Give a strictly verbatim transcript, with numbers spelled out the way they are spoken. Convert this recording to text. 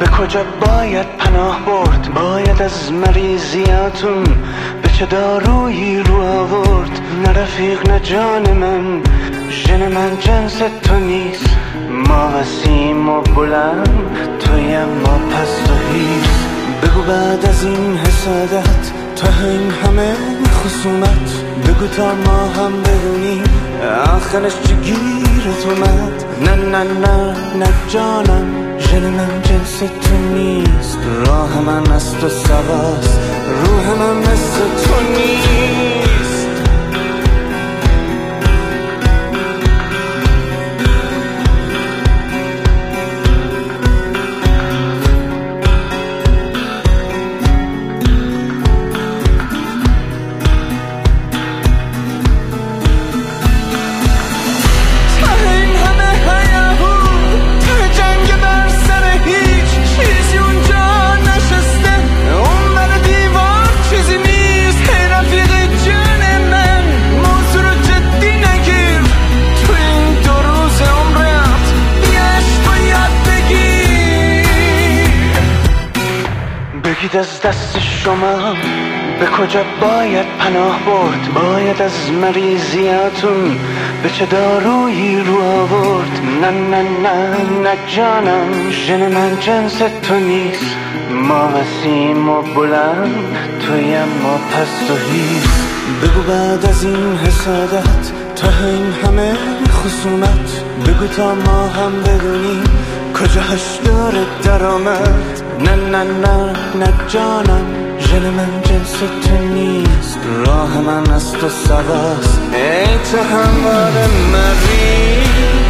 به کجا باید پناه برد؟ باید از مریضیاتون به چه دارویی رو آورد؟ نه رفیق نه جان من، ژن من جنس تو نیست. ما وسیم و بلند، تویم ما پست و هیست. بگو بعد از این حسادت، تا این همه خصومت، بگو تا ما هم بدونیم آخرش چه گیرت اومد. نه نه نه نه جانم، ژن من جنس تو نیست. راه من از تو سواست، روح من مثل تو نیست. بگید از دست شما به کجا باید پناه برد؟ باید از مریضیاتون به چه دارویی رو آورد؟ نه نه نه نه جانم، ژن من جنس تو نیست. ما وسیم و بلند، تویم ما پست و هیست. بگو بعد از این حسادت، تا این همه خصومت، بگو تا ما هم بدونیم کجاش داره درآمد. نه نه نه نه جانم، ژن من جنس تو نیست. راه من از تو سواست، ای تو همواره مریض.